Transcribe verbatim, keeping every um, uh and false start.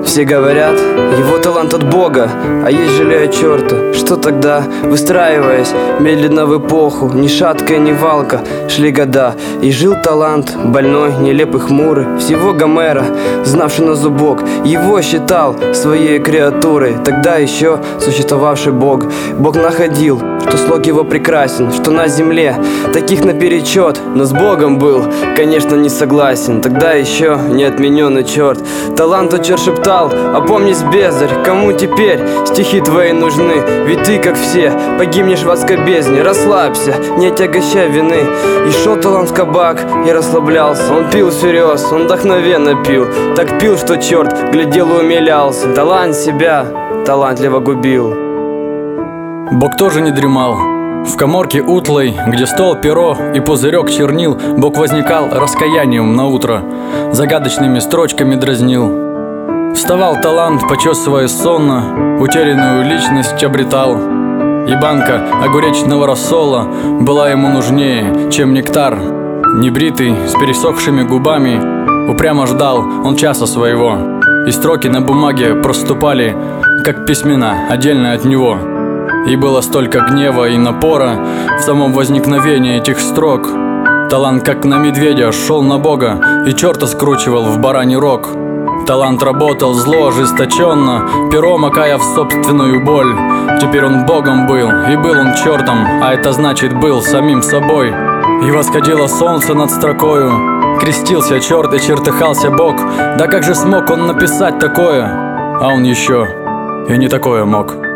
Все говорят, его талант от Бога, а есть жалея черта. Что тогда, выстраиваясь медленно в эпоху, ни шаткая, ни валка, шли года, и жил талант, больной, нелепый, хмурый, всего Гомера, знавший на зубок. Его считал своей креатурой тогда еще существовавший Бог. Бог находил, что слог его прекрасен, что на земле таких наперечет, но с Богом был, конечно, не согласен. Тогда еще не отмененный черт. Таланту черт шептал: опомнись, бездарь, кому теперь стихи твои нужны? Ведь ты, как все, погибнешь в адской бездне. Расслабься, не отягощай вины. И шел талант в кабак и расслаблялся. Он пил всерьез, он вдохновенно пил, так пил, что черт глядел и умилялся. Талант себя талантливо губил. Бог тоже не дремал. В каморке утлой, где стол, перо и пузырек чернил, Бог возникал раскаянием на утро, загадочными строчками дразнил. Вставал талант, почесывая сонно, утерянную личность обретал. И банка огуречного рассола была ему нужнее, чем нектар. Небритый, с пересохшими губами, упрямо ждал он часа своего, и строки на бумаге проступали, как письмена, отдельно от него. И было столько гнева и напора в самом возникновении этих строк. Талант, как на медведя, шел на Бога и черта скручивал в бараний рог. Талант работал зло, ожесточенно, перо макая в собственную боль. Теперь он Богом был, и был он чертом, а это значит, был самим собой. И восходило солнце над строкою, крестился черт и чертыхался Бог. Да как же смог он написать такое? А он еще и не такое мог.